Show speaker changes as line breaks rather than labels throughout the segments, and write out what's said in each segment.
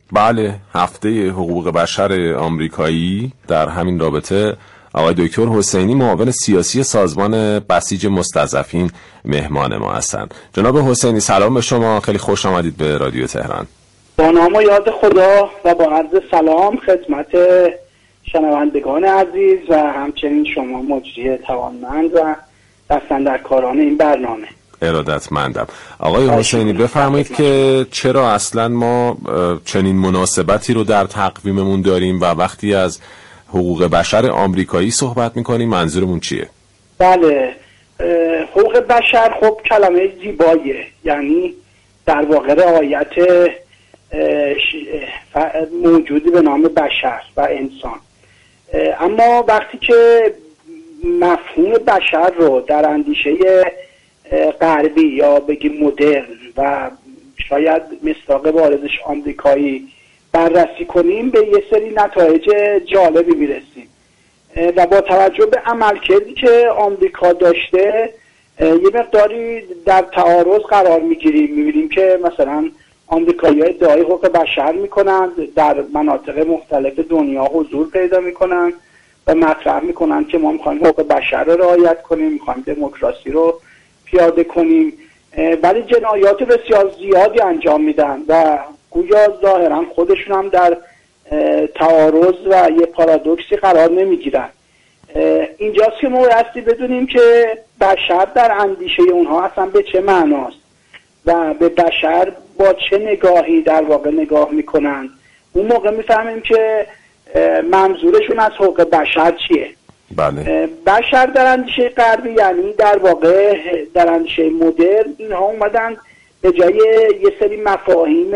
بله، هفته حقوق بشر آمریکایی. در همین رابطه آقای دکتر حسینی معاون سیاسی سازمان بسیج مستضعفین مهمان ما هستند. جناب حسینی سلام به شما، خیلی خوش آمدید به رادیو تهران.
با نام و یاد خدا و با عرض سلام خدمت شنوندگان عزیز و همچنین شما مجری توانمند و دستاندرکاران این برنامه.
ارادتمندم. آقای حسینی بفرمایید که چرا اصلا ما چنین مناسبتی رو در تقویممون داریم و وقتی از حقوق بشر آمریکایی صحبت میکنیم منظورمون چیه؟
بله، حقوق بشر خب کلمه زیباییه، یعنی در واقع رعایت موجودی به نام بشر و انسان. اما وقتی که مفهوم بشر رو در اندیشه غربی یا بگیم مدرن و شاید مصداق واردش آمریکایی بررسی کنیم به یه سری نتایج جالبی میرسیم و با توجه به عملکردی که آمریکا داشته یه مقداری در تعارض قرار میگیریم. میبینیم که مثلا آمریکایی‌ها ادعای حقوق بشر میکنند، در مناطق مختلف دنیا حضور پیدا میکنند و مطرح میکنند که ما میخوایم حقوق بشر رو رعایت کنیم، میخوایم دموکراسی رو پیاده کنیم، ولی جنایات بسیار زیادی انجام میدن و گویا ظاهرا خودشون هم در تعارض و یه پارادوکسی قرار نمیگیرن. اینجاست که ما بایستی بدونیم که بشر در اندیشه اونها اصلا به چه معناست و به بشر با چه نگاهی در واقع نگاه میکنن. اون موقع میفهمیم که منظورشون از حقوق بشر چیه.
بله.
بشر در اندیشه غربی، یعنی در واقع در اندیشه مدرن، اینها اومدن به جای یه سری مفاهیم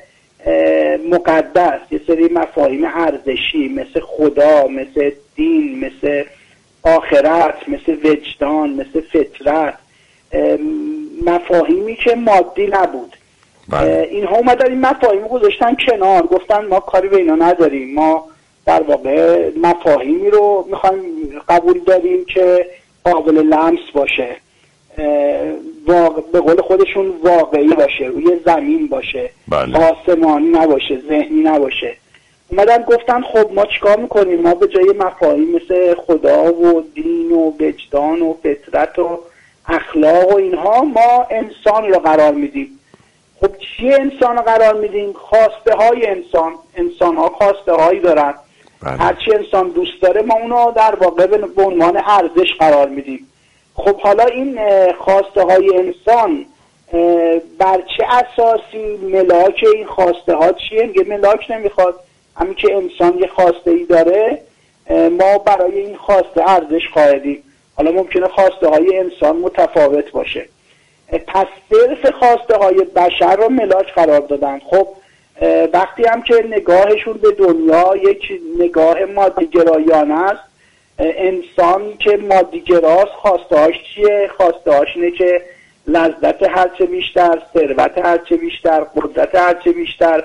مقدس، یه سری مفاهیم ارزشی مثل خدا، مثل دین، مثل آخرت، مثل وجدان، مثل فطرت، مفاهیمی که مادی نبود، اینها اومدن این مفاهیم گذاشتن کنار، گفتن ما کاری به اینا نداریم، ما در واقع مفاهیمی رو میخوایم قبول داریم که قابل لمس باشه، به قول خودشون واقعی باشه، روی زمین باشه، آسمانی نباشه، ذهنی نباشه. اومدن گفتن خب ما چیکار میکنیم؟ ما به جای مفاهیم مثل خدا و دین و وجدان و فطرت و اخلاق و اینها ما انسان رو قرار میدیم. خب چیه انسان رو قرار میدیم؟ خواسته های انسان ها خواسته هایی دارن. هرچی انسان دوست داره ما اونو در واقع به عنوان ارزش قرار میدیم. خب حالا این خواسته های انسان بر چه اساسی ملاک این خواسته ها چیه؟ میگه ملاک نمیخواد، همین که انسان یه خواسته ای داره ما برای این خواسته ارزش قائلیم. حالا ممکنه خواسته های انسان متفاوت باشه، پس صرف خواسته های بشر رو ملاک قرار دادن. خب وقتی هم که نگاهشون به دنیا یک نگاه مادیگرایانه است، انسان که مادیگراست خواسته هاش چیه؟ خواسته هاش اینه که لذت هرچه بیشتر، ثروت هرچه بیشتر، قدرت هرچه بیشتر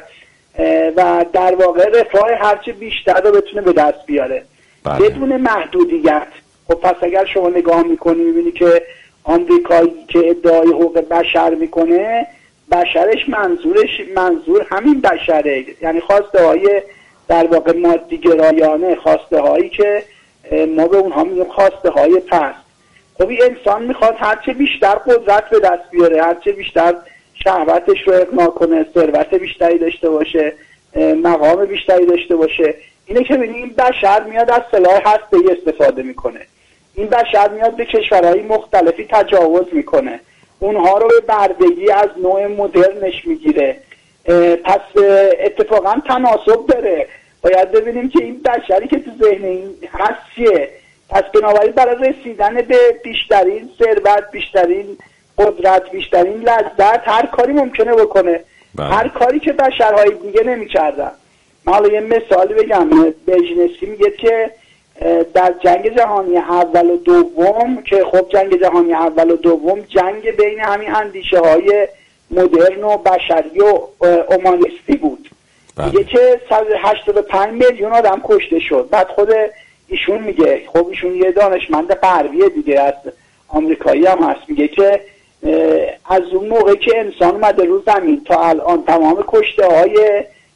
و در واقع رفاه هرچه بیشتر رو بتونه به دست بیاره بدون محدودیت. خب پس اگر شما نگاه میکنی میبینی که آمریکایی که ادعای حقوق بشر میکنه، بشرش منظور همین بشره، یعنی خواسته های در واقع مادیگرایانه، خواسته هایی که ما به اونها میگیم خواسته های پست. خب این انسان میخواد هرچه بیشتر قدرت به دست بیاره، هرچه بیشتر شهوتش رو اقناع کنه، ثروت بیشتری داشته باشه، مقام بیشتری داشته باشه. اینه که ببینیم این بشر میاد از سلاح هسته‌ای استفاده میکنه، این بشر میاد به کشورهای مختلفی تجاوز میکنه، اونها رو به بردگی از نوع مدرنش میگیره. پس اتفاقا تناسب داره، باید ببینیم که این بشری که تو ذهن این هست چیه. پس بنابراین برای رسیدن به بیشترین ثروت، بیشترین قدرت، بیشترین لذت هر کاری ممکنه بکنه، هر کاری که بشرهای دیگه نمی‌کردن. من حالا یه مثال بگم. برژینسکی میگه که در جنگ جهانی اول و دوم، که خب جنگ جهانی اول و دوم جنگ بین همین اندیشه های مدرن و بشری و اومانیستی بود. میگه که 185 میلیون آدم کشته شد. بعد خود ایشون میگه، خب ایشون یه دانشمند غربیه دیگه، از آمریکایی هم هست، میگه که از اون موقع که انسان اومده رو زمین تا الان تمام کشته های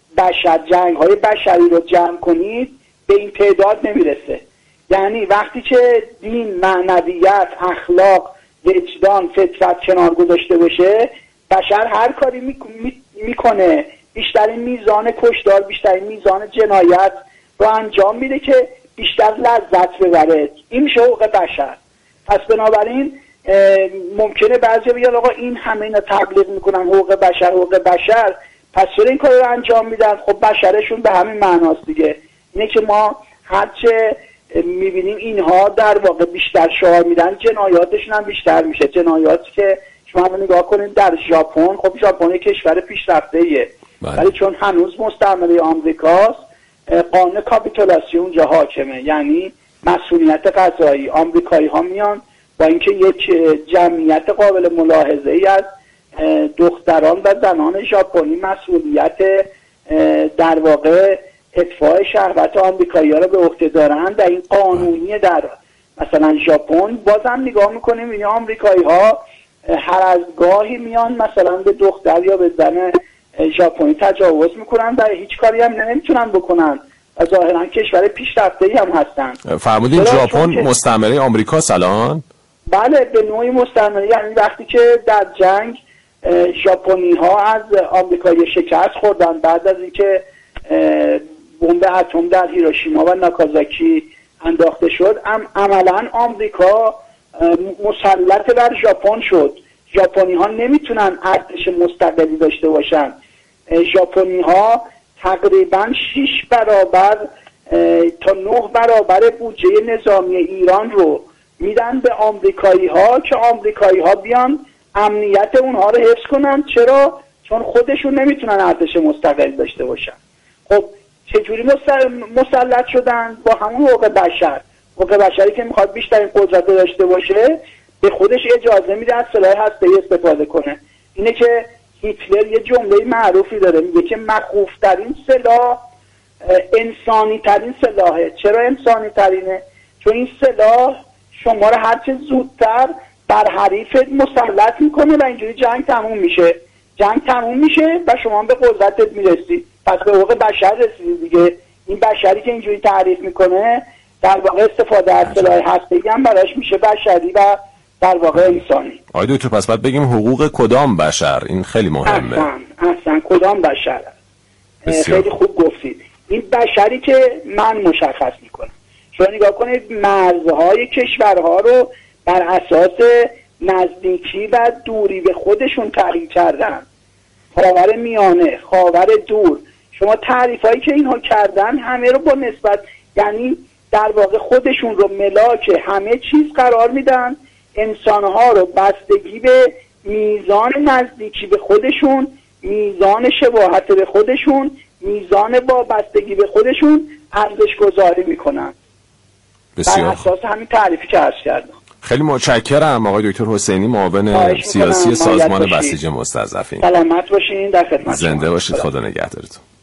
جنگ‌های بشری رو جمع کنید به این تعداد نمیرسه. یعنی وقتی که دین، معنویت، اخلاق، وجدان، فطرت کنار گذاشته باشه، بشر هر کاری میکنه، بیشترین میزان کشتار، بیشترین میزان جنایت رو انجام میده که بیشتر لذت ببره. این میشه حقوق بشر. پس بنابراین ممکنه بعضی بگن آقا این همه اینا تبلیغ میکنن حقوق بشر، پس چرا این کار رو انجام میدن؟ خب بشرشون به همین معناست دیگه. اینه که ما هرچه میبینیم اینها در واقع بیشتر شعار میدن، جنایاتشون هم بیشتر میشه. جنایاتی که شما هم نگاه کنید در ژاپن، خب ژاپن کشور پیشرفته‌ایه، ولی چون هنوز مستعمره آمریکاست، قانون کاپیتولاسیون اونجا حاکمه، یعنی مسئولیت قضایی. آمریکایی ها میان با اینکه یک جمعیت قابل ملاحظه ای از دختران و زنان ژاپنی مسئولیت در واقع ادفاع شهوت آمریکایی ها رو به عهده دارن و این قانونیه در مثلا ژاپن، بازم نگاه میکنیم این آمریکایی ها هر از گاهی میان مثلا به دختر یا به زن ژاپنی تجاوز میکنن و هیچ کاری هم نمیتونن بکنن و ظاهرا کشور پیشرفته‌ای هم هستن.
فرمودین ژاپن مستعمره آمریکاست الان؟
بله به نوعی مستعمره. یعنی وقتی که در جنگ ژاپنی ها از آمریکایی شکست خوردن، بعد از اینکه بمب اتم در هیروشیما و ناکازاکی انداخته شد، عملا آمریکا مسلط بر ژاپن شد. ژاپنی ها نمیتونن ارتش مستقلی داشته باشن. ژاپنی ها تقریبا 6 برابر تا 9 برابر بودجه نظامی ایران رو میدن به آمریکایی ها که آمریکایی ها بیان امنیت اونها رو حفظ کنن. چرا؟ چون خودشون نمیتونن ارتش مستقل داشته باشن. خب چجوری مسلط شدن؟ با همون حقوق بشر. حقوق بشری که میخواد بیشترین قدرت داشته باشه به خودش اجازه میده از سلاح هسته‌ای استفاده کنه. اینه که هیتلر یه جمله معروفی داره، میگه که مخوفترین سلاح انسانی ترین سلاحه. چرا انسانی ترینه؟ چون این سلاح شما رو هرچه زودتر بر حریف مسلط میکنه و اینجوری جنگ تموم میشه و شما به قدرتت میرسی. پس به حقوق بشر رسیدی دیگه. این بشری که اینجوری تعریف میکنه در واقع استفاده از سلاح هسته‌ای هم براش میشه بشری و در واقع انسانی.
آقای دکتر پس باید بگیم حقوق کدام بشر؟ این خیلی مهمه.
اصلا کدام بشر؟ خیلی خوب گفتید. این بشری که من مشخص میکنم. شما نگاه کنید مرزهای کشورها رو بر اساس نزدیکی و دوری به خودشون تعیین کردن. خاور میانه، خاور دور، شما تعریفایی که اینها کردن همه رو با نسبت، یعنی در واقع خودشون رو ملاک همه چیز قرار میدن. انسانها رو بستگی به میزان نزدیکی به خودشون، میزان شباهت به خودشون، میزان وابستگی به خودشون ارزش گذاری میکنن. بر اساس همین تعریفی که عرض کردم.
خیلی متشکرم آقای دکتر حسینی، معاون سیاسی سازمان بسیج مستضعفین.
سلامت باشین، در خدمت.
زنده باشید، خدا نگهدارتون.